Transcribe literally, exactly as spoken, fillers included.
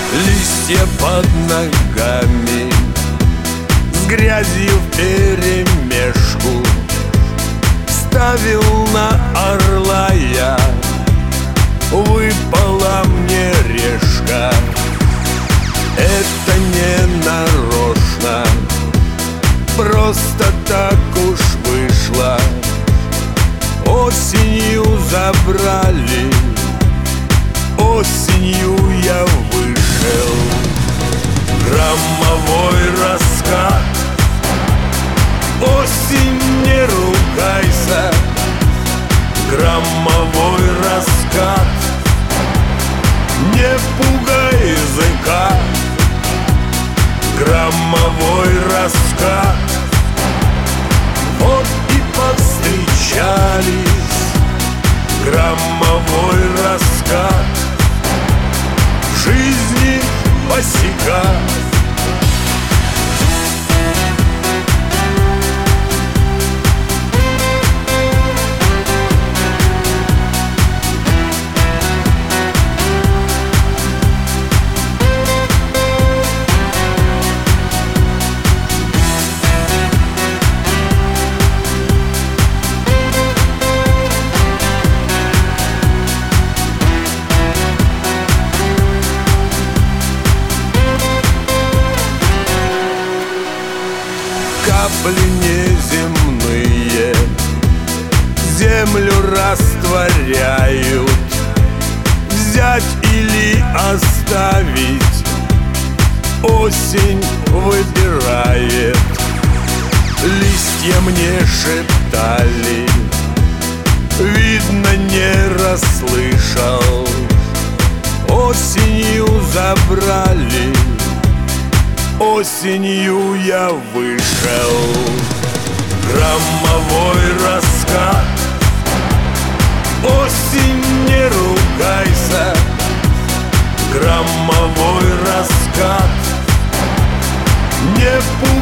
Листья под ногами, с грязью вперемешку. Ставил на орла я, выпала мне решка. Это не нарочно, просто так уж вышло. Осенью забрали, осенью я вышел. Громовой раскат, осень, не ругайся. Громовой раскат, не пугай языка. Громовой раскат, вот и повстречались. Громовой раскат, в жизни босяка. Капли неземные землю растворяют. Взять или оставить осень выбирает. Листья мне шептали, видно, не расслышал. Осенью забрали, осенью я вышел. Громовой раскат, осень, не ругайся. Громовой раскат, не пугай